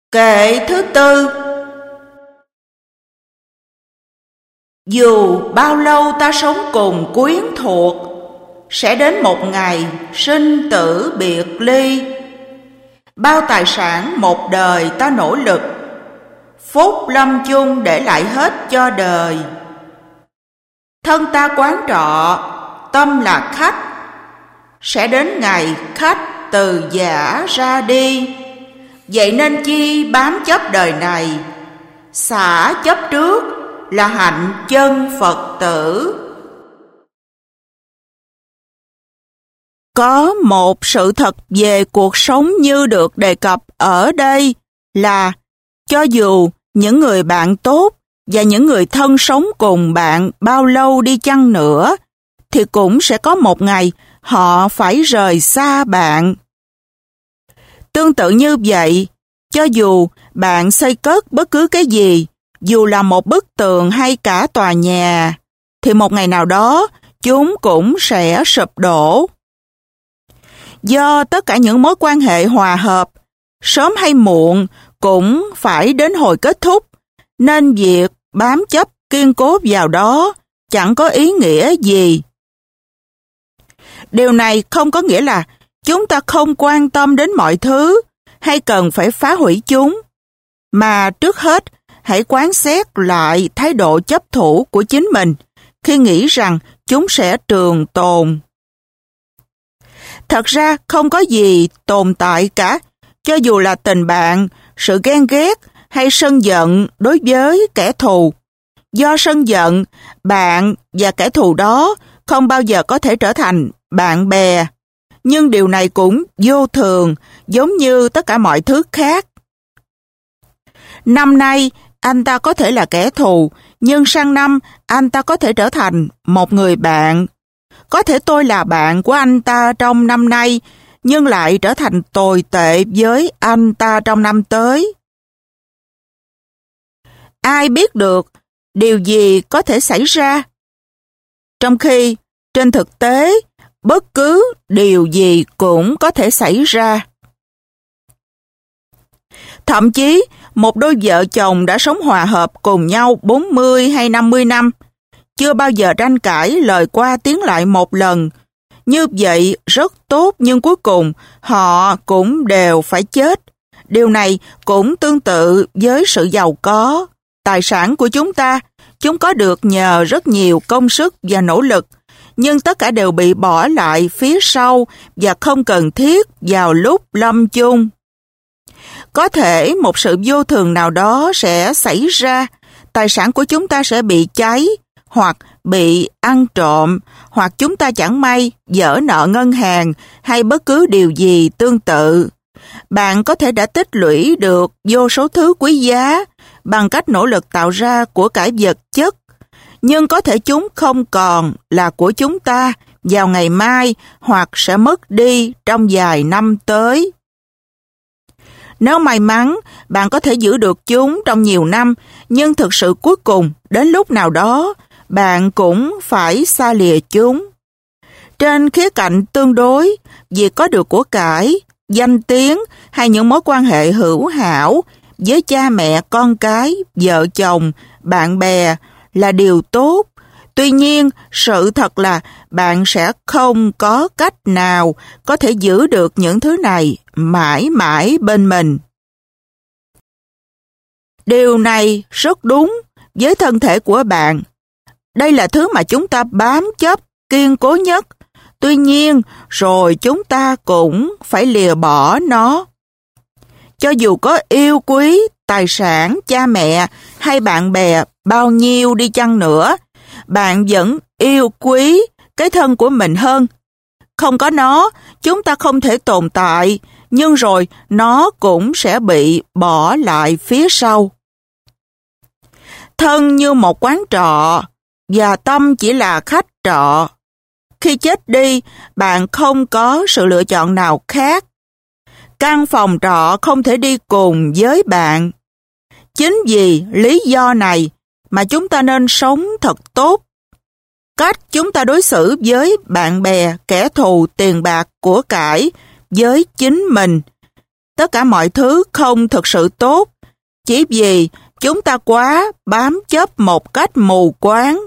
Kệ thứ tư. Dù bao lâu ta sống cùng quyến thuộc, sẽ đến một ngày sinh tử biệt ly. Bao tài sản một đời ta nỗ lực, phúc lâm chung để lại hết cho đời. Thân ta quán trọ, tâm là khách, sẽ đến ngày khách từ giả ra đi. Vậy nên chi bám chấp đời này, xả chấp trước là hạnh chân Phật tử. Có một sự thật về cuộc sống như được đề cập ở đây là cho dù những người bạn tốt và những người thân sống cùng bạn bao lâu đi chăng nữa, thì cũng sẽ có một ngày họ phải rời xa bạn. Tương tự như vậy, cho dù bạn xây cất bất cứ cái gì, dù là một bức tường hay cả tòa nhà, thì một ngày nào đó chúng cũng sẽ sụp đổ. Do tất cả những mối quan hệ hòa hợp, sớm hay muộn cũng phải đến hồi kết thúc, nên việc bám chấp kiên cố vào đó chẳng có ý nghĩa gì. Điều này không có nghĩa là chúng ta không quan tâm đến mọi thứ hay cần phải phá hủy chúng, mà trước hết hãy quán xét lại thái độ chấp thủ của chính mình khi nghĩ rằng chúng sẽ trường tồn. Thật ra không có gì tồn tại cả, cho dù là tình bạn, sự ghen ghét hay sân giận đối với kẻ thù. Do sân giận, bạn và kẻ thù đó không bao giờ có thể trở thành bạn bè. Nhưng điều này cũng vô thường, giống như tất cả mọi thứ khác. Năm nay, anh ta có thể là kẻ thù, nhưng sang năm, anh ta có thể trở thành một người bạn. Có thể tôi là bạn của anh ta trong năm nay, nhưng lại trở thành tồi tệ với anh ta trong năm tới. Ai biết được điều gì có thể xảy ra? Trong khi, trên thực tế, bất cứ điều gì cũng có thể xảy ra. Thậm chí, một đôi vợ chồng đã sống hòa hợp cùng nhau 40 hay 50 năm, chưa bao giờ tranh cãi lời qua tiếng lại một lần. Như vậy rất tốt, nhưng cuối cùng họ cũng đều phải chết. Điều này cũng tương tự với sự giàu có. Tài sản của chúng có được nhờ rất nhiều công sức và nỗ lực, nhưng tất cả đều bị bỏ lại phía sau và không cần thiết vào lúc lâm chung. Có thể một sự vô thường nào đó sẽ xảy ra, tài sản của chúng ta sẽ bị cháy, hoặc bị ăn trộm, hoặc chúng ta chẳng may vỡ nợ ngân hàng hay bất cứ điều gì tương tự. Bạn có thể đã tích lũy được vô số thứ quý giá bằng cách nỗ lực tạo ra của cải vật chất, nhưng có thể chúng không còn là của chúng ta vào ngày mai hoặc sẽ mất đi trong vài năm tới. Nếu may mắn, bạn có thể giữ được chúng trong nhiều năm, nhưng thực sự cuối cùng, đến lúc nào đó, bạn cũng phải xa lìa chúng. Trên khía cạnh tương đối, việc có được của cải, danh tiếng hay những mối quan hệ hữu hảo với cha mẹ, con cái, vợ chồng, bạn bè là điều tốt. Tuy nhiên, sự thật là bạn sẽ không có cách nào có thể giữ được những thứ này mãi mãi bên mình. Điều này rất đúng với thân thể của bạn. Đây là thứ mà chúng ta bám chấp kiên cố nhất. Tuy nhiên, rồi chúng ta cũng phải lìa bỏ nó. Cho dù có yêu quý, tài sản, cha mẹ hay bạn bè bao nhiêu đi chăng nữa, bạn vẫn yêu quý cái thân của mình hơn. Không có nó, chúng ta không thể tồn tại, nhưng rồi nó cũng sẽ bị bỏ lại phía sau. Thân như một quán trọ, và tâm chỉ là khách trọ. Khi chết đi, bạn không có sự lựa chọn nào khác. Căn phòng trọ không thể đi cùng với bạn. Chính vì lý do này mà chúng ta nên sống thật tốt. Cách chúng ta đối xử với bạn bè, kẻ thù, tiền bạc, của cải, với chính mình, tất cả mọi thứ không thực sự tốt, chỉ vì chúng ta quá bám chấp một cách mù quáng.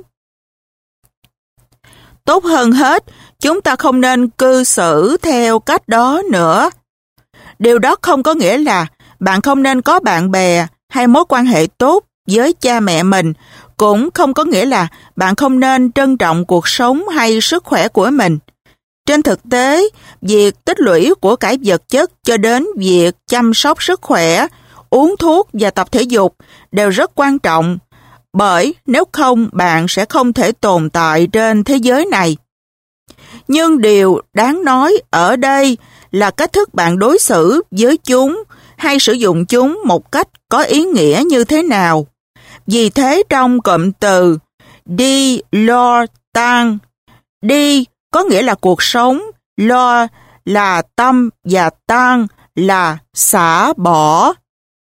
Tốt hơn hết, chúng ta không nên cư xử theo cách đó nữa. Điều đó không có nghĩa là bạn không nên có bạn bè hay mối quan hệ tốt với cha mẹ mình, cũng không có nghĩa là bạn không nên trân trọng cuộc sống hay sức khỏe của mình. Trên thực tế, việc tích lũy của cải vật chất cho đến việc chăm sóc sức khỏe, uống thuốc và tập thể dục đều rất quan trọng, bởi nếu không bạn sẽ không thể tồn tại trên thế giới này. Nhưng điều đáng nói ở đây là cách thức bạn đối xử với chúng hay sử dụng chúng một cách có ý nghĩa như thế nào. Vì thế trong cụm từ đi, lo, tăng, đi có nghĩa là cuộc sống, lo là tâm và tăng là xả bỏ.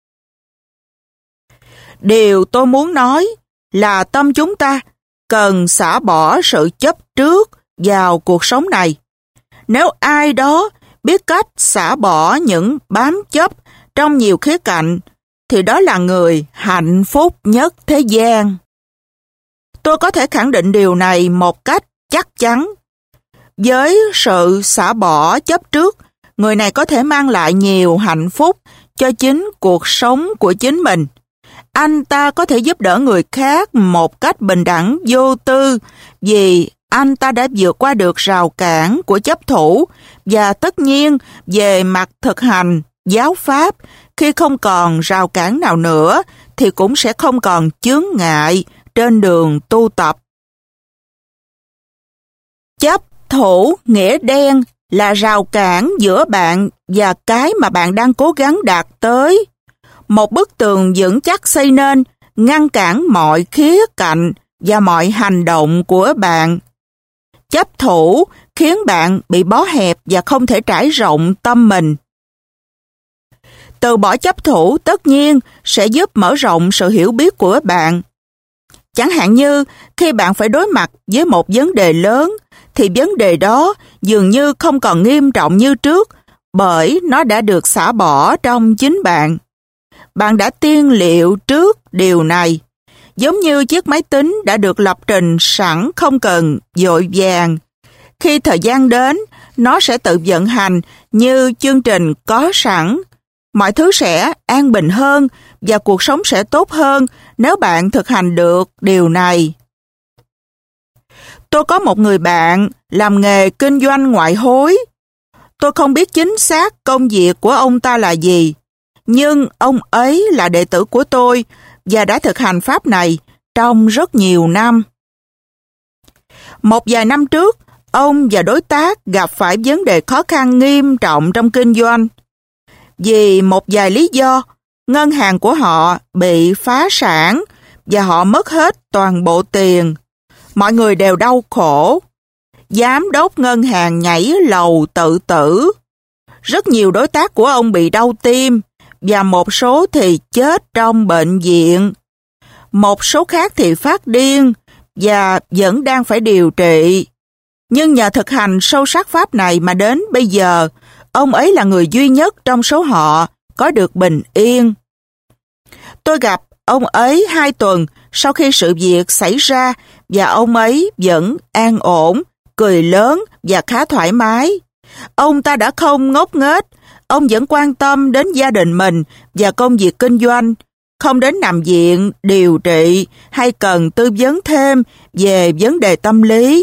Điều tôi muốn nói là tâm chúng ta cần xả bỏ sự chấp trước vào cuộc sống này. Nếu ai đó biết cách xả bỏ những bám chấp trong nhiều khía cạnh, thì đó là người hạnh phúc nhất thế gian. Tôi có thể khẳng định điều này một cách chắc chắn. Với sự xả bỏ chấp trước, người này có thể mang lại nhiều hạnh phúc cho chính cuộc sống của chính mình. Anh ta có thể giúp đỡ người khác một cách bình đẳng vô tư vì anh ta đã vượt qua được rào cản của chấp thủ, và tất nhiên về mặt thực hành, giáo pháp, khi không còn rào cản nào nữa thì cũng sẽ không còn chướng ngại trên đường tu tập. Chấp thủ nghĩa đen là rào cản giữa bạn và cái mà bạn đang cố gắng đạt tới. Một bức tường vững chắc xây nên, ngăn cản mọi khía cạnh và mọi hành động của bạn. Chấp thủ khiến bạn bị bó hẹp và không thể trải rộng tâm mình. Từ bỏ chấp thủ tất nhiên sẽ giúp mở rộng sự hiểu biết của bạn. Chẳng hạn như khi bạn phải đối mặt với một vấn đề lớn, thì vấn đề đó dường như không còn nghiêm trọng như trước, bởi nó đã được xả bỏ trong chính bạn. Bạn đã tiên liệu trước điều này, giống như chiếc máy tính đã được lập trình sẵn không cần vội vàng. Khi thời gian đến, nó sẽ tự vận hành như chương trình có sẵn. Mọi thứ sẽ an bình hơn và cuộc sống sẽ tốt hơn nếu bạn thực hành được điều này. Tôi có một người bạn làm nghề kinh doanh ngoại hối. Tôi không biết chính xác công việc của ông ta là gì, nhưng ông ấy là đệ tử của tôi và đã thực hành pháp này trong rất nhiều năm. Một vài năm trước, ông và đối tác gặp phải vấn đề khó khăn nghiêm trọng trong kinh doanh. Vì một vài lý do, ngân hàng của họ bị phá sản và họ mất hết toàn bộ tiền. Mọi người đều đau khổ. Giám đốc ngân hàng nhảy lầu tự tử. Rất nhiều đối tác của ông bị đau tim và một số thì chết trong bệnh viện. Một số khác thì phát điên và vẫn đang phải điều trị. Nhưng nhờ thực hành sâu sắc pháp này mà đến bây giờ, ông ấy là người duy nhất trong số họ có được bình yên. Tôi gặp ông ấy 2 tuần sau khi sự việc xảy ra và ông ấy vẫn an ổn, cười lớn và khá thoải mái. Ông ta đã không ngốc nghếch, ông vẫn quan tâm đến gia đình mình và công việc kinh doanh, không đến nằm viện, điều trị hay cần tư vấn thêm về vấn đề tâm lý.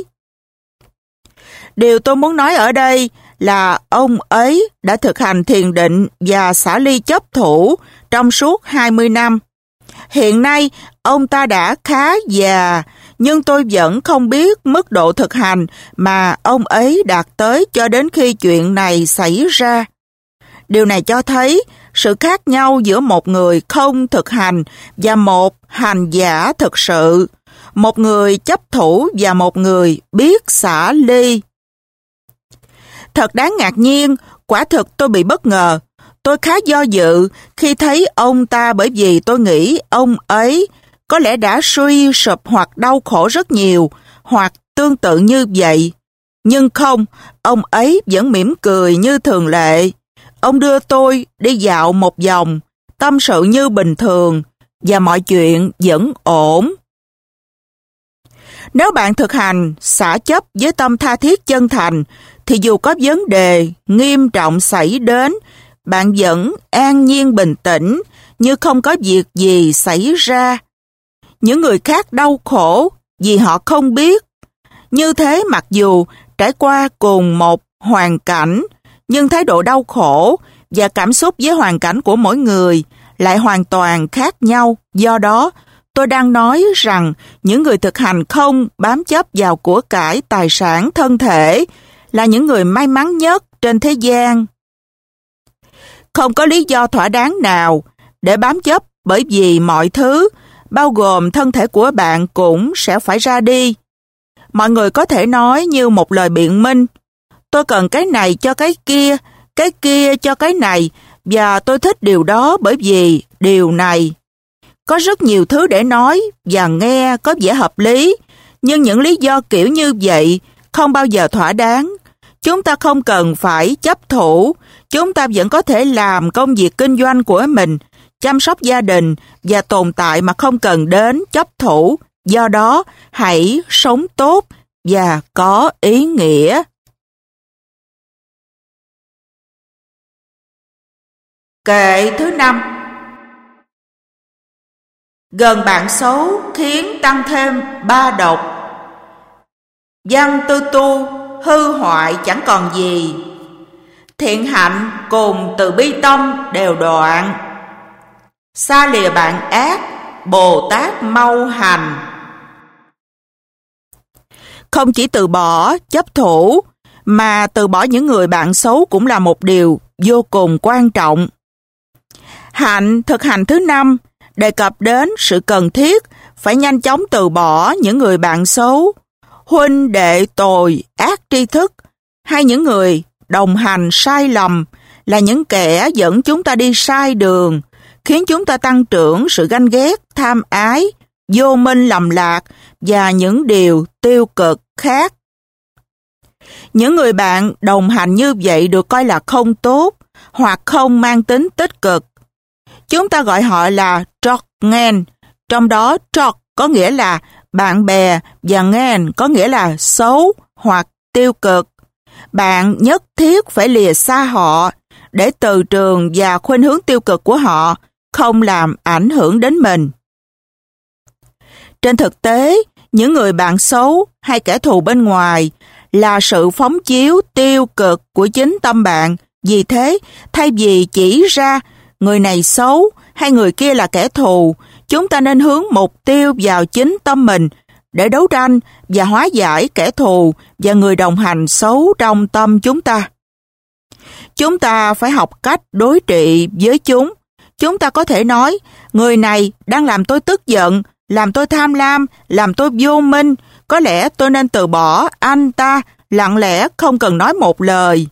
Điều tôi muốn nói ở đây là ông ấy đã thực hành thiền định và xả ly chấp thủ trong suốt 20 năm. Hiện nay, ông ta đã khá già, nhưng tôi vẫn không biết mức độ thực hành mà ông ấy đạt tới cho đến khi chuyện này xảy ra. Điều này cho thấy sự khác nhau giữa một người không thực hành và một hành giả thực sự, một người chấp thủ và một người biết xả ly. Thật đáng ngạc nhiên, quả thực tôi bị bất ngờ. Tôi khá do dự khi thấy ông ta bởi vì tôi nghĩ ông ấy có lẽ đã suy sụp hoặc đau khổ rất nhiều, hoặc tương tự như vậy. Nhưng không, ông ấy vẫn mỉm cười như thường lệ. Ông đưa tôi đi dạo một vòng, tâm sự như bình thường, và mọi chuyện vẫn ổn. Nếu bạn thực hành xả chấp với tâm tha thiết chân thành, thì dù có vấn đề nghiêm trọng xảy đến, bạn vẫn an nhiên bình tĩnh, như không có việc gì xảy ra. Những người khác đau khổ vì họ không biết. Như thế mặc dù trải qua cùng một hoàn cảnh, nhưng thái độ đau khổ và cảm xúc với hoàn cảnh của mỗi người lại hoàn toàn khác nhau. Do đó, tôi đang nói rằng những người thực hành không bám chấp vào của cải, tài sản, thân thể là những người may mắn nhất trên thế gian. Không có lý do thỏa đáng nào để bám chấp, bởi vì mọi thứ, bao gồm thân thể của bạn, cũng sẽ phải ra đi. Mọi người có thể nói như một lời biện minh: tôi cần cái này cho cái kia cho cái này, và tôi thích điều đó bởi vì điều này. Có rất nhiều thứ để nói và nghe có vẻ hợp lý, nhưng những lý do kiểu như vậy không bao giờ thỏa đáng. Chúng ta không cần phải chấp thủ, chúng ta vẫn có thể làm công việc kinh doanh của mình, chăm sóc gia đình và tồn tại mà không cần đến chấp thủ. Do đó, hãy sống tốt và có ý nghĩa. Kệ thứ 5. Gần bạn xấu khiến tăng thêm 3 độc. Văn tư tu, hư hoại chẳng còn gì. Thiện hạnh cùng từ bi tâm đều đoạn. Xa lìa bạn ác, Bồ Tát mau hành. Không chỉ từ bỏ chấp thủ, mà từ bỏ những người bạn xấu cũng là một điều vô cùng quan trọng. Hạnh thực hành thứ 5 đề cập đến sự cần thiết phải nhanh chóng từ bỏ những người bạn xấu, huynh đệ tồi, ác tri thức, hay những người đồng hành sai lầm, là những kẻ dẫn chúng ta đi sai đường, khiến chúng ta tăng trưởng sự ganh ghét, tham ái, vô minh lầm lạc và những điều tiêu cực khác. Những người bạn đồng hành như vậy được coi là không tốt hoặc không mang tính tích cực. Chúng ta gọi họ là trọc-ngen, trong đó trọc có nghĩa là bạn bè và ngen có nghĩa là xấu hoặc tiêu cực. Bạn nhất thiết phải lìa xa họ để từ trường và khuynh hướng tiêu cực của họ không làm ảnh hưởng đến mình. Trên thực tế, những người bạn xấu hay kẻ thù bên ngoài là sự phóng chiếu tiêu cực của chính tâm bạn. Vì thế, thay vì chỉ ra người này xấu hay người kia là kẻ thù, chúng ta nên hướng mục tiêu vào chính tâm mình để đấu tranh và hóa giải kẻ thù và người đồng hành xấu trong tâm chúng ta. Chúng ta phải học cách đối trị với chúng. Chúng ta có thể nói, người này đang làm tôi tức giận, làm tôi tham lam, làm tôi vô minh. Có lẽ tôi nên từ bỏ anh ta, lặng lẽ không cần nói một lời.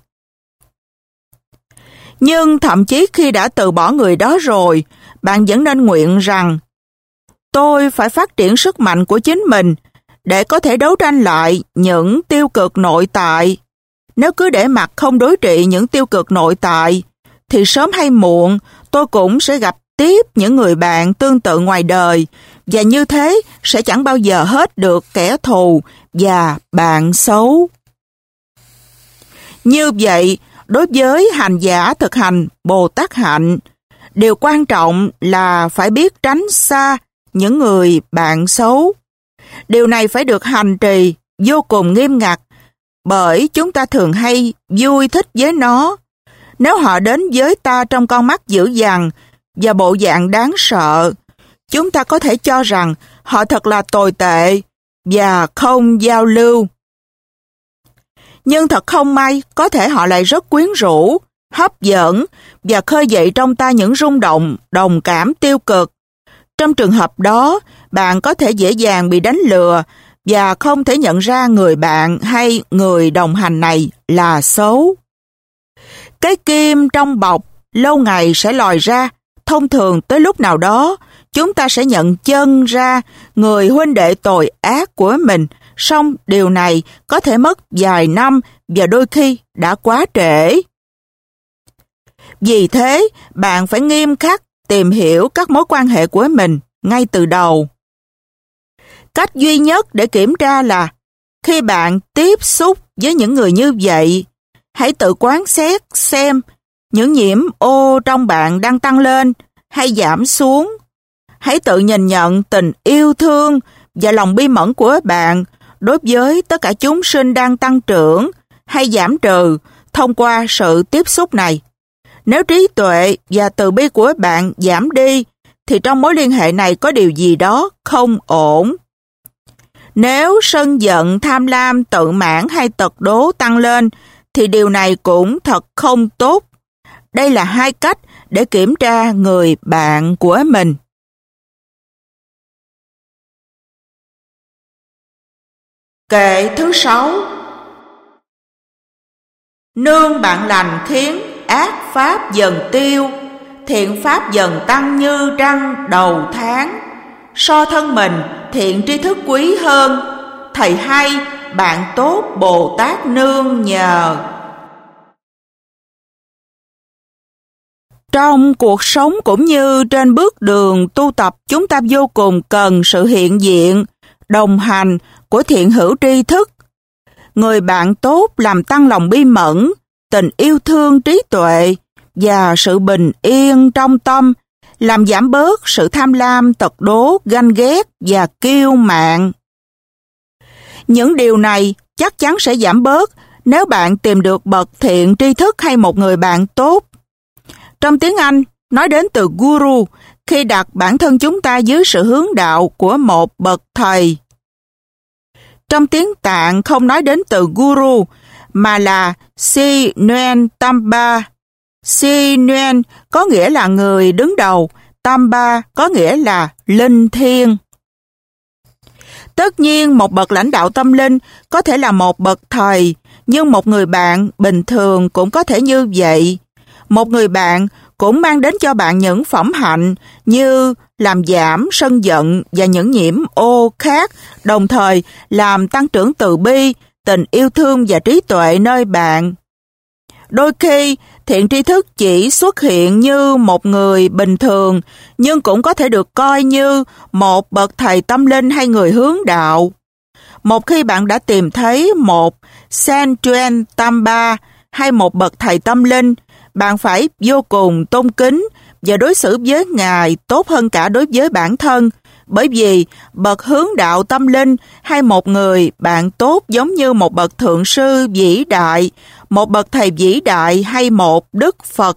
Nhưng thậm chí khi đã từ bỏ người đó rồi, bạn vẫn nên nguyện rằng tôi phải phát triển sức mạnh của chính mình để có thể đấu tranh lại những tiêu cực nội tại. Nếu cứ để mặc không đối trị những tiêu cực nội tại, thì sớm hay muộn tôi cũng sẽ gặp tiếp những người bạn tương tự ngoài đời, và như thế sẽ chẳng bao giờ hết được kẻ thù và bạn xấu. Như vậy, đối với hành giả thực hành Bồ Tát hạnh, điều quan trọng là phải biết tránh xa những người bạn xấu. Điều này phải được hành trì vô cùng nghiêm ngặt, bởi chúng ta thường hay vui thích với nó. Nếu họ đến với ta trong con mắt dữ dằn và bộ dạng đáng sợ, chúng ta có thể cho rằng họ thật là tồi tệ và không giao lưu. Nhưng thật không may, có thể họ lại rất quyến rũ, hấp dẫn và khơi dậy trong ta những rung động, đồng cảm tiêu cực. Trong trường hợp đó, bạn có thể dễ dàng bị đánh lừa và không thể nhận ra người bạn hay người đồng hành này là xấu. Cái kim trong bọc lâu ngày sẽ lòi ra. Thông thường tới lúc nào đó, chúng ta sẽ nhận chân ra người huynh đệ tồi ác của mình. Song điều này có thể mất vài năm và đôi khi đã quá trễ. Vì thế, bạn phải nghiêm khắc tìm hiểu các mối quan hệ của mình ngay từ đầu. Cách duy nhất để kiểm tra là khi bạn tiếp xúc với những người như vậy, hãy tự quán xét xem những nhiễm ô trong bạn đang tăng lên hay giảm xuống. Hãy tự nhìn nhận tình yêu thương và lòng bi mẫn của bạn đối với tất cả chúng sinh đang tăng trưởng hay giảm trừ thông qua sự tiếp xúc này. Nếu trí tuệ và từ bi của bạn giảm đi, thì trong mối liên hệ này có điều gì đó không ổn. Nếu sân giận, tham lam, tự mãn hay tật đố tăng lên, thì điều này cũng thật không tốt. Đây là hai cách để kiểm tra người bạn của mình. Kệ thứ 6. Nương bạn lành khiến ác pháp dần tiêu, thiện pháp dần tăng như trăng đầu tháng. So thân mình thiện tri thức quý hơn, thầy hay bạn tốt Bồ Tát nương nhờ. Trong cuộc sống cũng như trên bước đường tu tập, chúng ta vô cùng cần sự hiện diện, đồng hành của thiện hữu tri thức. Người bạn tốt làm tăng lòng bi mẫn, tình yêu thương, trí tuệ và sự bình yên trong tâm, làm giảm bớt sự tham lam, tật đố, ganh ghét và kiêu mạn. Những điều này chắc chắn sẽ giảm bớt nếu bạn tìm được bậc thiện tri thức hay một người bạn tốt. Trong tiếng Anh, nói đến từ guru khi đặt bản thân chúng ta dưới sự hướng đạo của một bậc thầy. Trong tiếng Tạng không nói đến từ guru, mà là Si Nguyen Tamba. Si Nguyen có nghĩa là người đứng đầu, Tamba có nghĩa là linh thiêng. Tất nhiên, một bậc lãnh đạo tâm linh có thể là một bậc thầy, nhưng một người bạn bình thường cũng có thể như vậy. Một người bạn cũng mang đến cho bạn những phẩm hạnh như làm giảm sân giận và những nhiễm ô khác, đồng thời làm tăng trưởng từ bi, tình yêu thương và trí tuệ nơi bạn. Đôi khi, thiện tri thức chỉ xuất hiện như một người bình thường, nhưng cũng có thể được coi như một bậc thầy tâm linh hay người hướng đạo. Một khi bạn đã tìm thấy một Sen Tamba hay một bậc thầy tâm linh, bạn phải vô cùng tôn kính và đối xử với Ngài tốt hơn cả đối với bản thân, bởi vì bậc hướng đạo tâm linh hay một người bạn tốt giống như một bậc thượng sư vĩ đại, một bậc thầy vĩ đại hay một Đức Phật.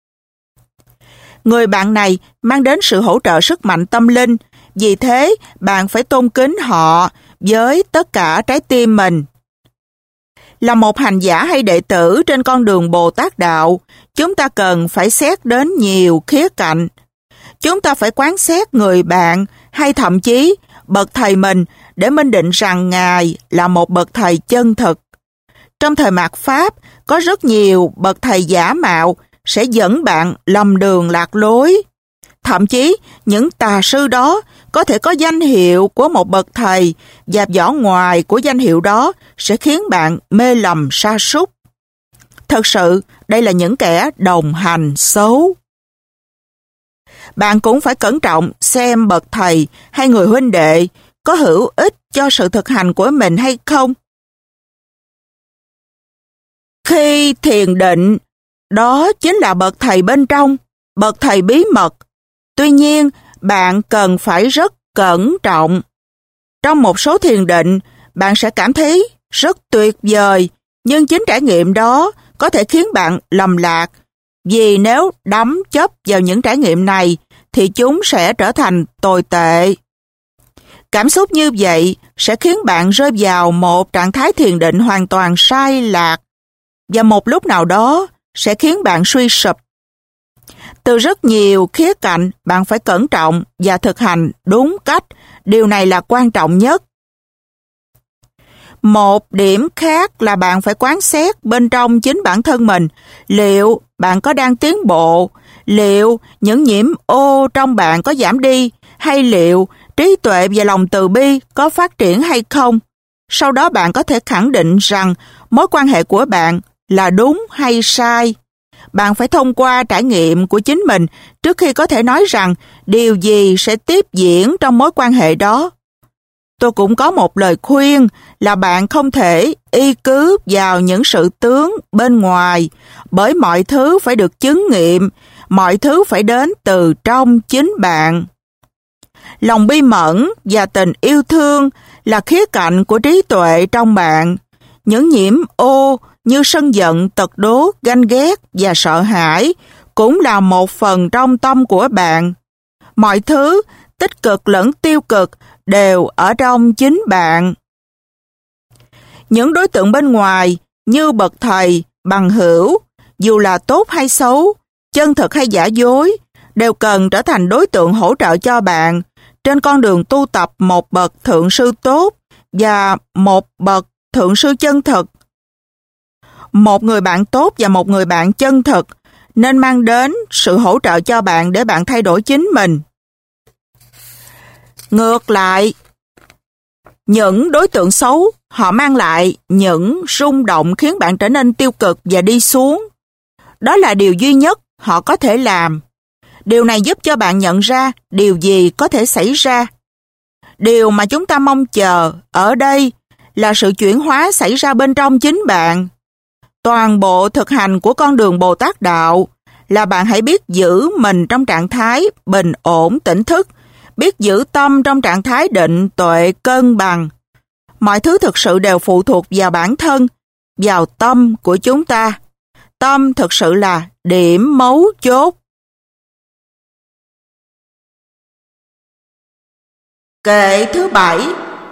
Người bạn này mang đến sự hỗ trợ sức mạnh tâm linh, vì thế bạn phải tôn kính họ với tất cả trái tim mình. Là một hành giả hay đệ tử trên con đường Bồ Tát Đạo, chúng ta cần phải xét đến nhiều khía cạnh. Chúng ta phải quán xét người bạn hay thậm chí bậc thầy mình để minh định rằng Ngài là một bậc thầy chân thực. Trong thời mạt Pháp, có rất nhiều bậc thầy giả mạo sẽ dẫn bạn lầm đường lạc lối. Thậm chí, những tà sư đó có thể có danh hiệu của một bậc thầy và vỏ ngoài của danh hiệu đó sẽ khiến bạn mê lầm sa sút. Thật sự, đây là những kẻ đồng hành xấu. Bạn cũng phải cẩn trọng xem bậc thầy hay người huynh đệ có hữu ích cho sự thực hành của mình hay không. Khi thiền định, đó chính là bậc thầy bên trong, bậc thầy bí mật. Tuy nhiên, bạn cần phải rất cẩn trọng. Trong một số thiền định, bạn sẽ cảm thấy rất tuyệt vời, nhưng chính trải nghiệm đó có thể khiến bạn lầm lạc, vì nếu đắm chấp vào những trải nghiệm này, thì chúng sẽ trở thành tồi tệ. Cảm xúc như vậy sẽ khiến bạn rơi vào một trạng thái thiền định hoàn toàn sai lạc, và một lúc nào đó sẽ khiến bạn suy sụp. Từ rất nhiều khía cạnh, bạn phải cẩn trọng và thực hành đúng cách. Điều này là quan trọng nhất. Một điểm khác là bạn phải quán xét bên trong chính bản thân mình. Liệu bạn có đang tiến bộ? Liệu những nhiễm ô trong bạn có giảm đi? Hay liệu trí tuệ và lòng từ bi có phát triển hay không? Sau đó bạn có thể khẳng định rằng mối quan hệ của bạn là đúng hay sai. Bạn phải thông qua trải nghiệm của chính mình trước khi có thể nói rằng điều gì sẽ tiếp diễn trong mối quan hệ đó. Tôi cũng có một lời khuyên là bạn không thể y cứ vào những sự tướng bên ngoài, bởi mọi thứ phải được chứng nghiệm, mọi thứ phải đến từ trong chính bạn. Lòng bi mẫn và tình yêu thương là khía cạnh của trí tuệ trong bạn. Những nhiễm ô như sân giận, tật đố, ganh ghét và sợ hãi cũng là một phần trong tâm của bạn. Mọi thứ, tích cực lẫn tiêu cực, đều ở trong chính bạn. Những đối tượng bên ngoài như bậc thầy, bằng hữu, dù là tốt hay xấu, chân thực hay giả dối, đều cần trở thành đối tượng hỗ trợ cho bạn trên con đường tu tập một bậc thượng sư tốt và một bậc thượng sư chân thực. Một người bạn tốt và một người bạn chân thực nên mang đến sự hỗ trợ cho bạn để bạn thay đổi chính mình. Ngược lại, những đối tượng xấu, họ mang lại những rung động khiến bạn trở nên tiêu cực và đi xuống. Đó là điều duy nhất họ có thể làm. Điều này giúp cho bạn nhận ra điều gì có thể xảy ra. Điều mà chúng ta mong chờ ở đây là sự chuyển hóa xảy ra bên trong chính bạn. Toàn bộ thực hành của con đường Bồ Tát Đạo là bạn hãy biết giữ mình trong trạng thái bình ổn, tỉnh thức, biết giữ tâm trong trạng thái định, tuệ, cân bằng. Mọi thứ thực sự đều phụ thuộc vào bản thân, vào tâm của chúng ta. Tâm thực sự là điểm mấu chốt. Kệ thứ 7.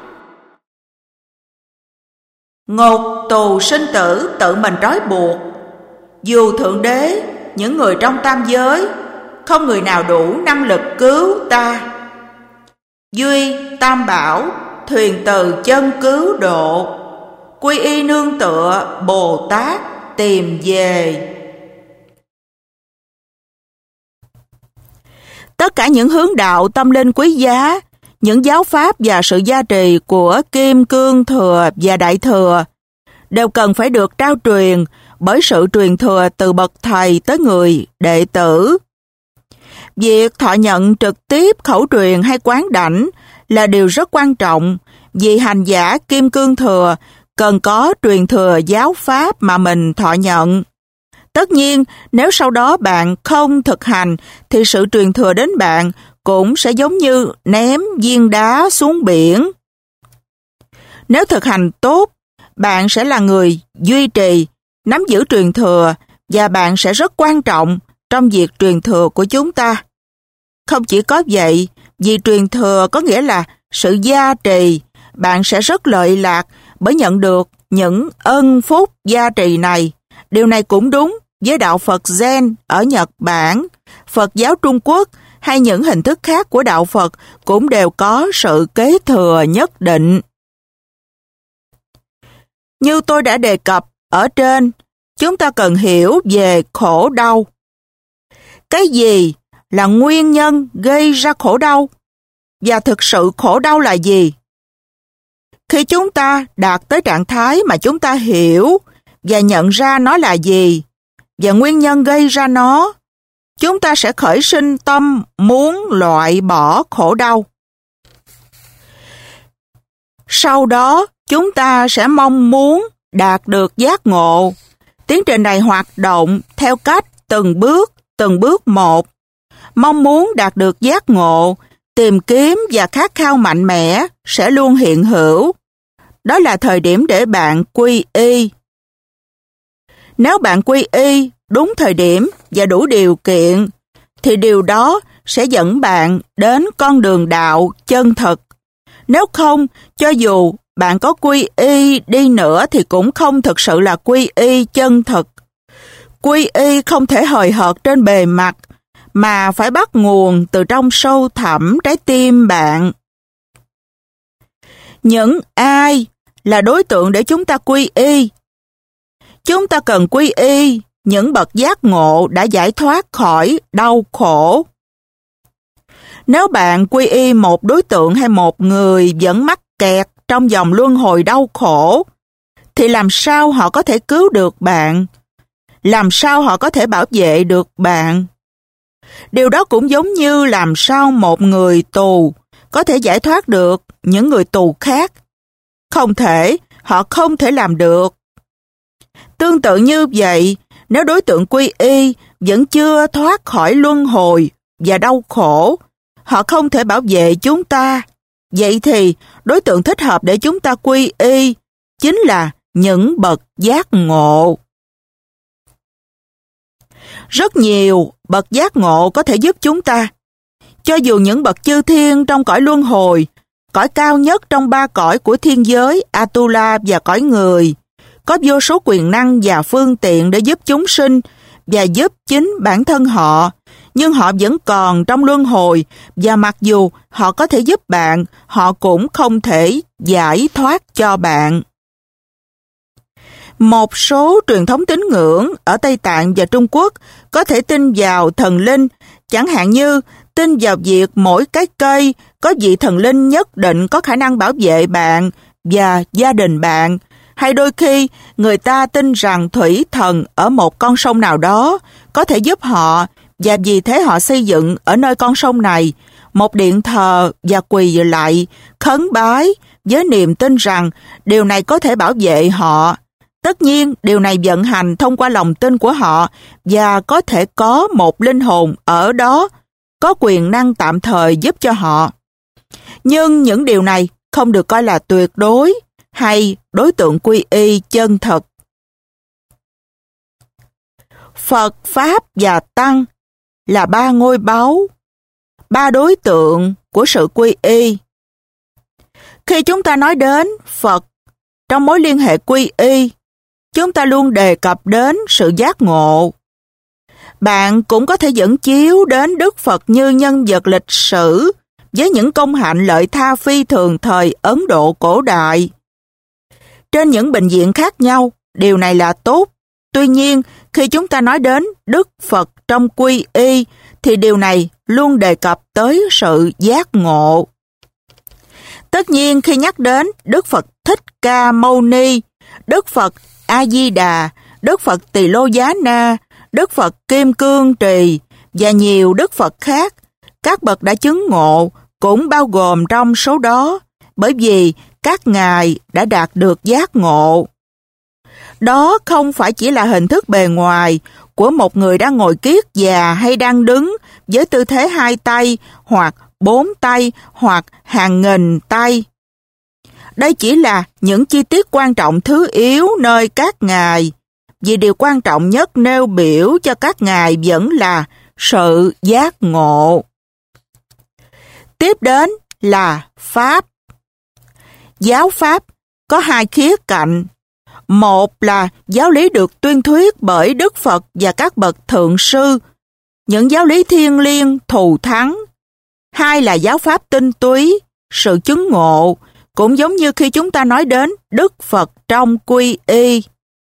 Ngục tù sinh tử tự mình trói buộc. Dù Thượng Đế, những người trong tam giới, không người nào đủ năng lực cứu ta. Duy Tam Bảo, thuyền từ chân cứu độ, quy y nương tựa Bồ Tát tìm về. Tất cả những hướng đạo tâm linh quý giá, những giáo pháp và sự gia trì của Kim Cương Thừa và Đại Thừa đều cần phải được trao truyền bởi sự truyền thừa từ bậc thầy tới người đệ tử. Việc thọ nhận trực tiếp khẩu truyền hay quán đảnh là điều rất quan trọng vì hành giả Kim Cương Thừa cần có truyền thừa giáo pháp mà mình thọ nhận. Tất nhiên, nếu sau đó bạn không thực hành thì sự truyền thừa đến bạn cũng sẽ giống như ném viên đá xuống biển. Nếu thực hành tốt, bạn sẽ là người duy trì, nắm giữ truyền thừa và bạn sẽ rất quan trọng trong việc truyền thừa của chúng ta. Không chỉ có vậy, vì truyền thừa có nghĩa là sự gia trì, bạn sẽ rất lợi lạc bởi nhận được những ân phúc gia trì này. Điều này cũng đúng với đạo Phật Zen ở Nhật Bản, Phật giáo Trung Quốc hay những hình thức khác của đạo Phật cũng đều có sự kế thừa nhất định. Như tôi đã đề cập ở trên, chúng ta cần hiểu về khổ đau. Cái gì là nguyên nhân gây ra khổ đau? Và thực sự khổ đau là gì? Khi chúng ta đạt tới trạng thái mà chúng ta hiểu và nhận ra nó là gì và nguyên nhân gây ra nó, chúng ta sẽ khởi sinh tâm muốn loại bỏ khổ đau. Sau đó, chúng ta sẽ mong muốn đạt được giác ngộ. Tiến trình này hoạt động theo cách từng bước một. Mong muốn đạt được giác ngộ, tìm kiếm và khát khao mạnh mẽ sẽ luôn hiện hữu. Đó là thời điểm để bạn quy y. Nếu bạn quy y đúng thời điểm và đủ điều kiện, thì điều đó sẽ dẫn bạn đến con đường đạo chân thực. Nếu không, cho dù bạn có quy y đi nữa thì cũng không thực sự là quy y chân thực. Quy y không thể hời hợt trên bề mặt, mà phải bắt nguồn từ trong sâu thẳm trái tim bạn. Những ai là đối tượng để chúng ta quy y? Chúng ta cần quy y những bậc giác ngộ đã giải thoát khỏi đau khổ. Nếu bạn quy y một đối tượng hay một người vẫn mắc kẹt trong vòng luân hồi đau khổ, thì làm sao họ có thể cứu được bạn? làm sao họ có thể bảo vệ được bạn? Điều đó cũng giống như làm sao một người tù có thể giải thoát được những người tù khác. Không thể, họ không thể làm được. Tương tự như vậy, nếu đối tượng quy y vẫn chưa thoát khỏi luân hồi và đau khổ, họ không thể bảo vệ chúng ta. Vậy thì, đối tượng thích hợp để chúng ta quy y chính là những bậc giác ngộ. Rất nhiều bậc giác ngộ có thể giúp chúng ta. Cho dù những bậc chư thiên trong cõi luân hồi, cõi cao nhất trong 3 cõi của thiên giới, Atula và cõi người, có vô số quyền năng và phương tiện để giúp chúng sinh và giúp chính bản thân họ, nhưng họ vẫn còn trong luân hồi, và mặc dù họ có thể giúp bạn, họ cũng không thể giải thoát cho bạn. Một số truyền thống tín ngưỡng ở Tây Tạng và Trung Quốc có thể tin vào thần linh, chẳng hạn như tin vào việc mỗi cái cây có vị thần linh nhất định có khả năng bảo vệ bạn và gia đình bạn, hay đôi khi người ta tin rằng thủy thần ở một con sông nào đó có thể giúp họ, và vì thế họ xây dựng ở nơi con sông này một điện thờ và quỳ lạy, khấn bái với niềm tin rằng điều này có thể bảo vệ họ. Tất nhiên, điều này vận hành thông qua lòng tin của họ và có thể có một linh hồn ở đó có quyền năng tạm thời giúp cho họ. Nhưng những điều này không được coi là tuyệt đối hay đối tượng quy y chân thật. Phật, Pháp và Tăng là 3 ngôi báu, 3 đối tượng của sự quy y. Khi chúng ta nói đến Phật trong mối liên hệ quy y, chúng ta luôn đề cập đến sự giác ngộ. Bạn cũng có thể dẫn chiếu đến Đức Phật như nhân vật lịch sử với những công hạnh lợi tha phi thường thời Ấn Độ cổ đại. Trên những bệnh viện khác nhau, điều này là tốt. Tuy nhiên, khi chúng ta nói đến Đức Phật trong quy y, thì điều này luôn đề cập tới sự giác ngộ. Tất nhiên, khi nhắc đến Đức Phật Thích Ca Mâu Ni, Đức Phật A Di Đà, Đức Phật Tỳ Lô Giá Na, Đức Phật Kim Cương Trì và nhiều Đức Phật khác, các bậc đã chứng ngộ cũng bao gồm trong số đó, bởi vì các ngài đã đạt được giác ngộ. Đó không phải chỉ là hình thức bề ngoài của một người đang ngồi kiết già hay đang đứng với tư thế 2 tay hoặc 4 tay hoặc hàng nghìn tay. Đây chỉ là những chi tiết quan trọng thứ yếu nơi các ngài, vì điều quan trọng nhất nêu biểu cho các ngài vẫn là sự giác ngộ. Tiếp đến là Pháp. Giáo Pháp có 2 khía cạnh. Một là giáo lý được tuyên thuyết bởi Đức Phật và các bậc thượng sư, những giáo lý thiêng liêng thù thắng. 2 là giáo Pháp tinh túy, sự chứng ngộ, cũng giống như khi chúng ta nói đến Đức Phật trong quy y.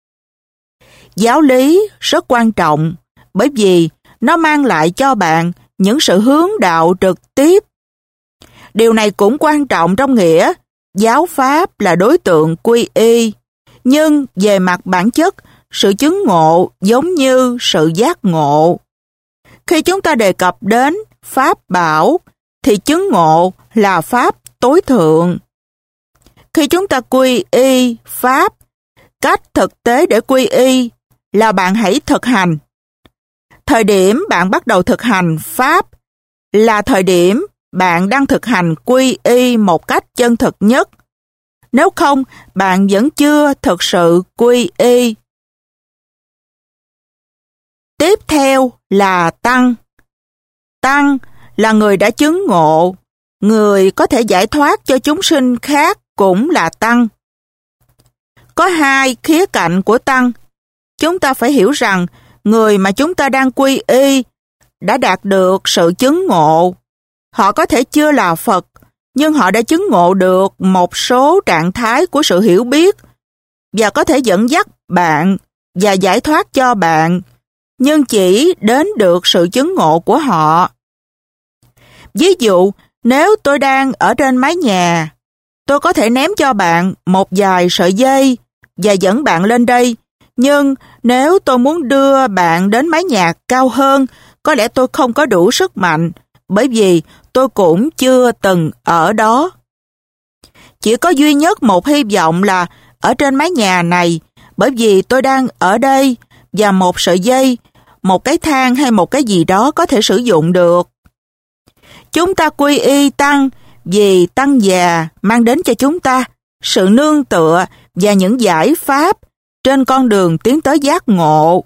Giáo lý rất quan trọng bởi vì nó mang lại cho bạn những sự hướng đạo trực tiếp. Điều này cũng quan trọng trong nghĩa giáo Pháp là đối tượng quy y, nhưng về mặt bản chất, sự chứng ngộ giống như sự giác ngộ. Khi chúng ta đề cập đến Pháp bảo, thì chứng ngộ là Pháp tối thượng. Khi chúng ta quy y Pháp, cách thực tế để quy y là bạn hãy thực hành. Thời điểm bạn bắt đầu thực hành Pháp là thời điểm bạn đang thực hành quy y một cách chân thực nhất. Nếu không, bạn vẫn chưa thực sự quy y. Tiếp theo là Tăng. Tăng là người đã chứng ngộ, người có thể giải thoát cho chúng sinh khác cũng là Tăng. Có 2 khía cạnh của Tăng. Chúng ta phải hiểu rằng người mà chúng ta đang quy y đã đạt được sự chứng ngộ. Họ có thể chưa là Phật, nhưng họ đã chứng ngộ được một số trạng thái của sự hiểu biết và có thể dẫn dắt bạn và giải thoát cho bạn, nhưng chỉ đến được sự chứng ngộ của họ. Ví dụ, nếu tôi đang ở trên mái nhà, tôi có thể ném cho bạn một vài sợi dây và dẫn bạn lên đây, Nhưng nếu tôi muốn đưa bạn đến mái nhà cao hơn, có lẽ tôi không có đủ sức mạnh, bởi vì tôi cũng chưa từng ở đó. Chỉ có duy nhất một hy vọng là ở trên mái nhà này, bởi vì tôi đang ở đây và một sợi dây, một cái thang hay một cái gì đó có thể sử dụng được. Chúng ta quy y Tăng vì Tăng già mang đến cho chúng ta sự nương tựa và những giải pháp trên con đường tiến tới giác ngộ.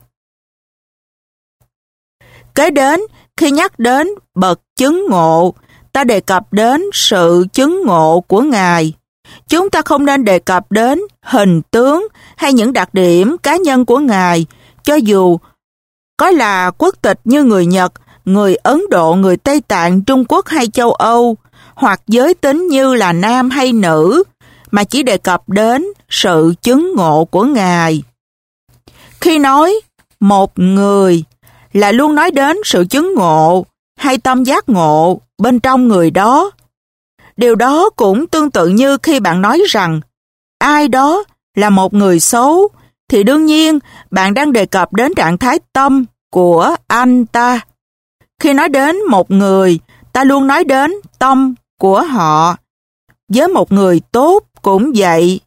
Kế đến, khi nhắc đến bậc chứng ngộ, ta đề cập đến sự chứng ngộ của Ngài. Chúng ta không nên đề cập đến hình tướng hay những đặc điểm cá nhân của Ngài, cho dù có là quốc tịch như người Nhật, người Ấn Độ, người Tây Tạng, Trung Quốc hay châu Âu, hoặc giới tính như là nam hay nữ, mà chỉ đề cập đến sự chứng ngộ của Ngài. Khi nói một người là luôn nói đến sự chứng ngộ hay tâm giác ngộ bên trong người đó. Điều đó cũng tương tự như khi bạn nói rằng ai đó là một người xấu, thì đương nhiên bạn đang đề cập đến trạng thái tâm của anh ta. Khi nói đến một người, ta luôn nói đến tâm của họ. Với một người tốt cũng vậy.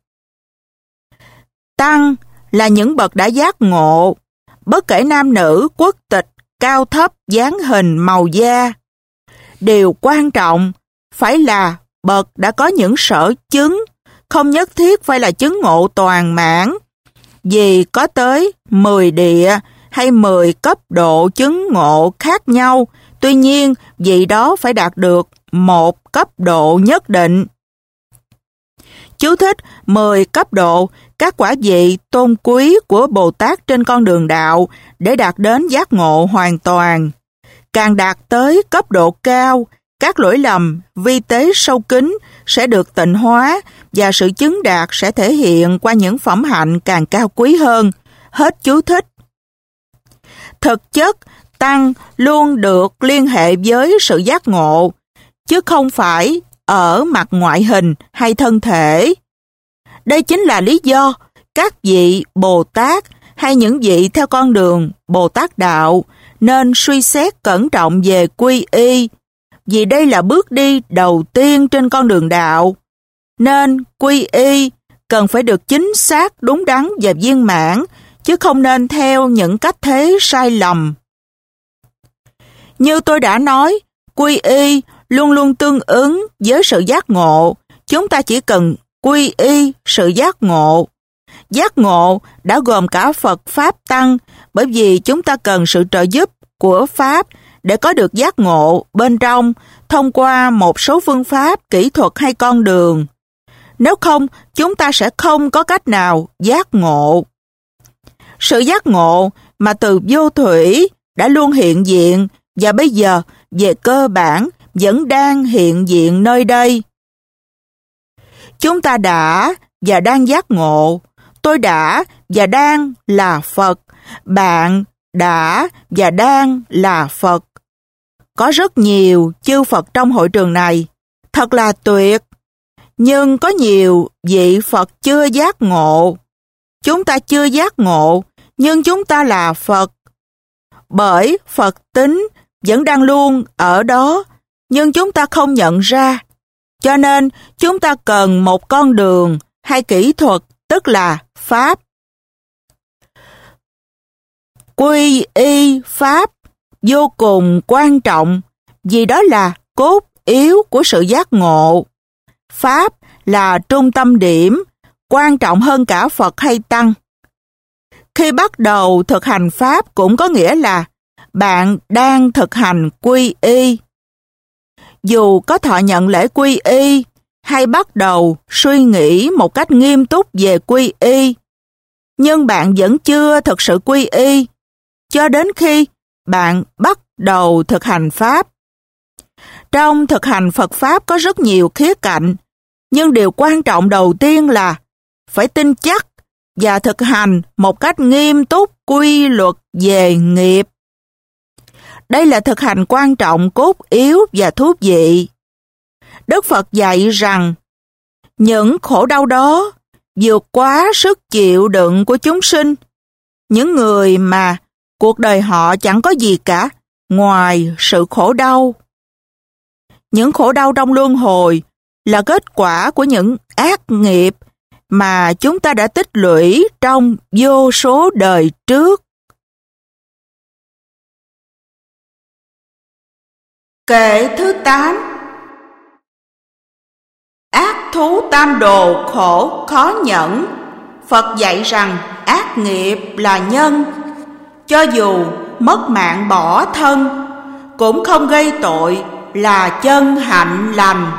Tăng là những bậc đã giác ngộ, bất kể nam nữ, quốc tịch, cao thấp, dáng hình, màu da. Điều quan trọng phải là bậc đã có những sở chứng, không nhất thiết phải là chứng ngộ toàn mãn, vì có tới 10 địa hay 10 cấp độ chứng ngộ khác nhau, tuy nhiên vị đó phải đạt được một cấp độ nhất định. Chú thích: 10 cấp độ, các quả vị tôn quý của Bồ Tát trên con đường đạo để đạt đến giác ngộ hoàn toàn. Càng đạt tới cấp độ cao, các lỗi lầm, vi tế sâu kín sẽ được tịnh hóa và sự chứng đạt sẽ thể hiện qua những phẩm hạnh càng cao quý hơn. Hết chú thích. Thực chất, Tăng luôn được liên hệ với sự giác ngộ, chứ không phải ở mặt ngoại hình hay thân thể. Đây chính là lý do các vị Bồ Tát hay những vị theo con đường Bồ Tát Đạo nên suy xét cẩn trọng về quy y, vì đây là bước đi đầu tiên trên con đường đạo. Nên quy y cần phải được chính xác, đúng đắn và viên mãn, chứ không nên theo những cách thế sai lầm. Như tôi đã nói, quy y luôn luôn tương ứng với sự giác ngộ. Chúng ta chỉ cần quy y sự giác ngộ. Giác ngộ đã gồm cả Phật, Pháp, Tăng, bởi vì chúng ta cần sự trợ giúp của Pháp để có được giác ngộ bên trong thông qua một số phương pháp, kỹ thuật hay con đường. Nếu không, chúng ta sẽ không có cách nào giác ngộ. Sự giác ngộ mà từ vô thủy đã luôn hiện diện và bây giờ về cơ bản vẫn đang hiện diện nơi đây. Chúng ta đã và đang giác ngộ. Tôi đã và đang là Phật. Bạn đã và đang là Phật. Có rất nhiều chư Phật trong hội trường này. Thật là tuyệt. Nhưng có nhiều vị Phật chưa giác ngộ. Chúng ta chưa giác ngộ, nhưng chúng ta là Phật. Bởi Phật tính vẫn đang luôn ở đó, nhưng chúng ta không nhận ra. Cho nên chúng ta cần một con đường hay kỹ thuật, tức là Pháp. Quy y Pháp vô cùng quan trọng, vì đó là cốt yếu của sự giác ngộ. Pháp là trung tâm điểm, quan trọng hơn cả Phật hay Tăng. Khi bắt đầu thực hành Pháp cũng có nghĩa là bạn đang thực hành quy y. Dù có thọ nhận lễ quy y hay bắt đầu suy nghĩ một cách nghiêm túc về quy y, nhưng bạn vẫn chưa thực sự quy y cho đến khi bạn bắt đầu thực hành Pháp. Trong thực hành Phật Pháp có rất nhiều khía cạnh, nhưng điều quan trọng đầu tiên là phải tin chắc và thực hành một cách nghiêm túc quy luật về nghiệp. Đây là thực hành quan trọng, cốt yếu và thú vị. Đức Phật dạy rằng những khổ đau đó vượt quá sức chịu đựng của chúng sinh, Những người mà cuộc đời họ chẳng có gì cả ngoài sự khổ đau. Những khổ đau trong luân hồi là kết quả của những ác nghiệp mà chúng ta đã tích lũy trong vô số đời trước. Kệ thứ 8. Ác thú tam đồ khổ khó nhẫn. Phật dạy rằng ác nghiệp là nhân. Cho dù mất mạng bỏ thân, cũng không gây tội là chân hạnh lành.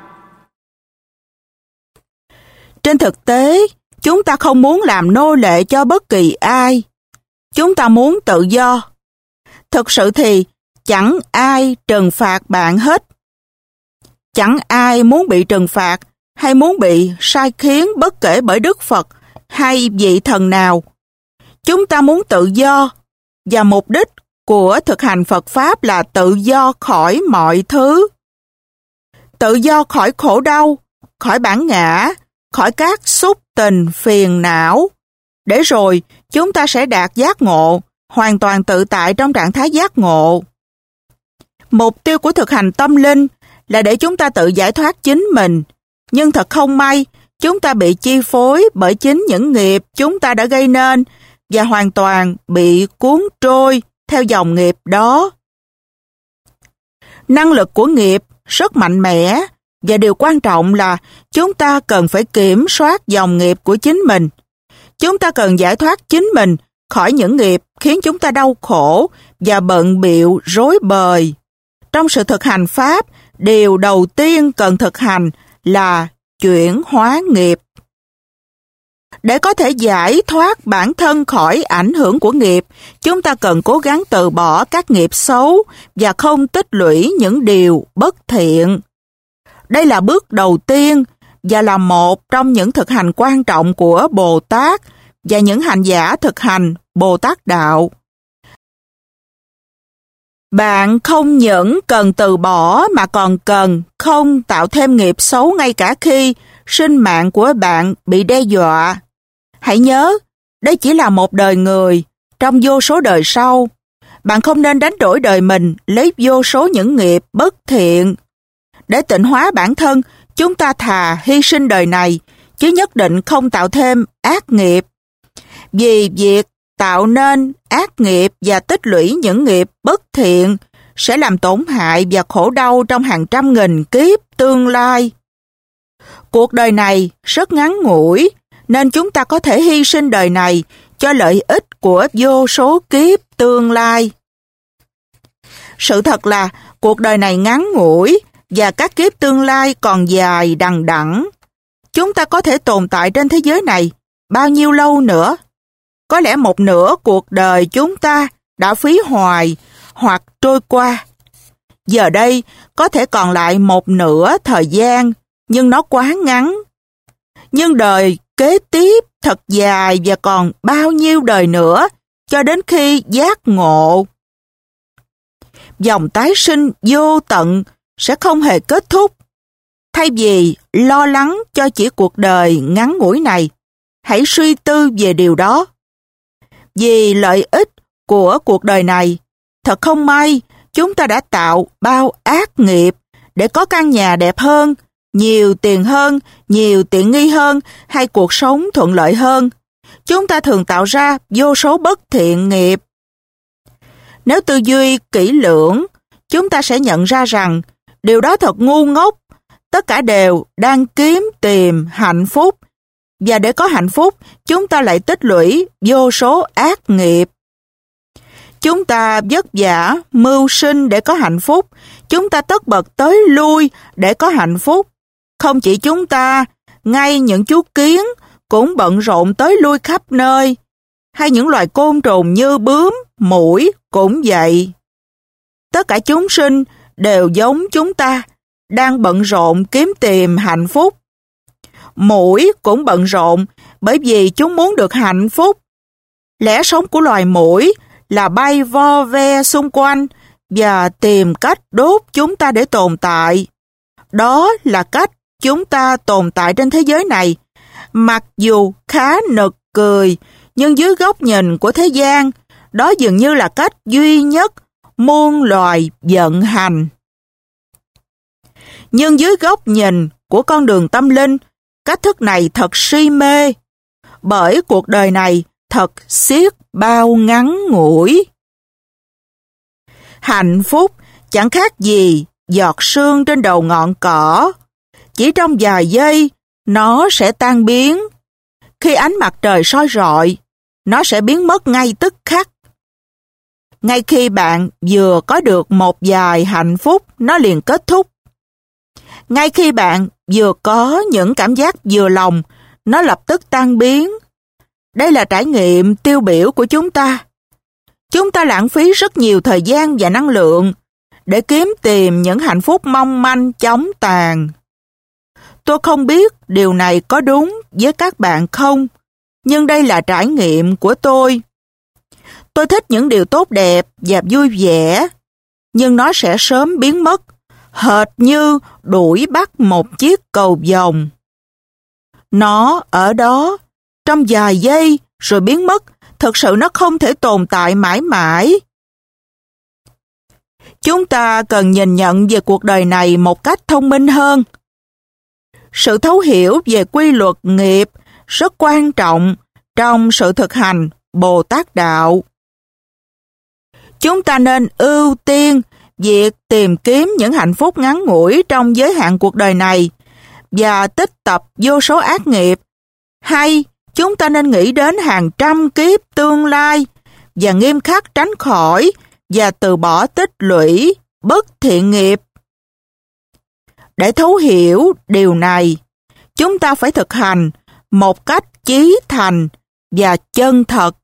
Trên thực tế, chúng ta không muốn làm nô lệ cho bất kỳ ai. Chúng ta muốn tự do. Thực sự thì chẳng ai trừng phạt bạn hết. Chẳng ai muốn bị trừng phạt hay muốn bị sai khiến bất kể bởi Đức Phật hay vị thần nào. Chúng ta muốn tự do, và mục đích của thực hành Phật Pháp là tự do khỏi mọi thứ. Tự do khỏi khổ đau, khỏi bản ngã, khỏi các xúc tình phiền não. Để rồi chúng ta sẽ đạt giác ngộ, hoàn toàn tự tại trong trạng thái giác ngộ. Mục tiêu của thực hành tâm linh là để chúng ta tự giải thoát chính mình. Nhưng thật không may, chúng ta bị chi phối bởi chính những nghiệp chúng ta đã gây nên và hoàn toàn bị cuốn trôi theo dòng nghiệp đó. Năng lực của nghiệp rất mạnh mẽ và điều quan trọng là chúng ta cần phải kiểm soát dòng nghiệp của chính mình. Chúng ta cần giải thoát chính mình khỏi những nghiệp khiến chúng ta đau khổ và bận bịu rối bời. Trong sự thực hành Pháp, điều đầu tiên cần thực hành là chuyển hóa nghiệp. Để có thể giải thoát bản thân khỏi ảnh hưởng của nghiệp, chúng ta cần cố gắng từ bỏ các nghiệp xấu và không tích lũy những điều bất thiện. Đây là bước đầu tiên và là một trong những thực hành quan trọng của Bồ Tát và những hành giả thực hành Bồ Tát Đạo. Bạn không những cần từ bỏ mà còn cần không tạo thêm nghiệp xấu ngay cả khi sinh mạng của bạn bị đe dọa. Hãy nhớ, đây chỉ là một đời người, trong vô số đời sau. Bạn không nên đánh đổi đời mình lấy vô số những nghiệp bất thiện. Để tịnh hóa bản thân, chúng ta thà hy sinh đời này, chứ nhất định không tạo thêm ác nghiệp. Vì việc tạo nên ác nghiệp và tích lũy những nghiệp bất thiện sẽ làm tổn hại và khổ đau trong hàng trăm nghìn kiếp tương lai. Cuộc đời này rất ngắn ngủi, nên chúng ta có thể hy sinh đời này cho lợi ích của vô số kiếp tương lai. Sự thật là cuộc đời này ngắn ngủi và các kiếp tương lai còn dài đằng đẵng. Chúng ta có thể tồn tại trên thế giới này bao nhiêu lâu nữa? Có lẽ một nửa cuộc đời chúng ta đã phí hoài hoặc trôi qua. Giờ đây có thể còn lại một nửa thời gian, nhưng nó quá ngắn. Nhưng đời kế tiếp thật dài và còn bao nhiêu đời nữa cho đến khi giác ngộ. Dòng tái sinh vô tận sẽ không hề kết thúc. Thay vì lo lắng cho chỉ cuộc đời ngắn ngủi này, hãy suy tư về điều đó. Vì lợi ích của cuộc đời này, thật không may, chúng ta đã tạo bao ác nghiệp để có căn nhà đẹp hơn, nhiều tiền hơn, nhiều tiện nghi hơn hay cuộc sống thuận lợi hơn. Chúng ta thường tạo ra vô số bất thiện nghiệp. Nếu tư duy kỹ lưỡng, chúng ta sẽ nhận ra rằng điều đó thật ngu ngốc. Tất cả đều đang kiếm tìm hạnh phúc. Và để có hạnh phúc, chúng ta lại tích lũy vô số ác nghiệp. Chúng ta vất vả, mưu sinh để có hạnh phúc. Chúng ta tất bật tới lui để có hạnh phúc. Không chỉ chúng ta, ngay những chú kiến cũng bận rộn tới lui khắp nơi. Hay những loài côn trùng như bướm, muỗi cũng vậy. Tất cả chúng sinh đều giống chúng ta, đang bận rộn kiếm tìm hạnh phúc. Muỗi cũng bận rộn bởi vì chúng muốn được hạnh phúc. Lẽ sống của loài muỗi là bay vo ve xung quanh và tìm cách đốt chúng ta để tồn tại. Đó là cách chúng ta tồn tại trên thế giới này. Mặc dù khá nực cười, Nhưng dưới góc nhìn của thế gian, đó dường như là cách duy nhất muôn loài vận hành. Nhưng dưới góc nhìn của con đường tâm linh, cách thức này thật si mê, bởi cuộc đời này thật xiết bao ngắn ngủi. Hạnh phúc chẳng khác gì giọt sương trên đầu ngọn cỏ. Chỉ trong vài giây, nó sẽ tan biến. Khi ánh mặt trời soi rọi, nó sẽ biến mất ngay tức khắc. Ngay khi bạn vừa có được một vài hạnh phúc, nó liền kết thúc. Ngay khi bạn vừa có những cảm giác vừa lòng, nó lập tức tan biến. Đây là trải nghiệm tiêu biểu của chúng ta. Chúng ta lãng phí rất nhiều thời gian và năng lượng để kiếm tìm những hạnh phúc mong manh chóng tàn. Tôi không biết điều này có đúng với các bạn không, nhưng đây là trải nghiệm của tôi. Tôi thích những điều tốt đẹp và vui vẻ, nhưng nó sẽ sớm biến mất, hệt như đuổi bắt một chiếc cầu vồng. Nó ở đó, trong vài giây rồi biến mất, thực sự nó không thể tồn tại mãi mãi. Chúng ta cần nhìn nhận về cuộc đời này một cách thông minh hơn. Sự thấu hiểu về quy luật nghiệp rất quan trọng trong sự thực hành Bồ Tát Đạo. Chúng ta nên ưu tiên việc tìm kiếm những hạnh phúc ngắn ngủi trong giới hạn cuộc đời này và tích tập vô số ác nghiệp, hay chúng ta nên nghĩ đến hàng trăm kiếp tương lai và nghiêm khắc tránh khỏi và từ bỏ tích lũy bất thiện nghiệp. Để thấu hiểu điều này, chúng ta phải thực hành một cách chí thành và chân thật.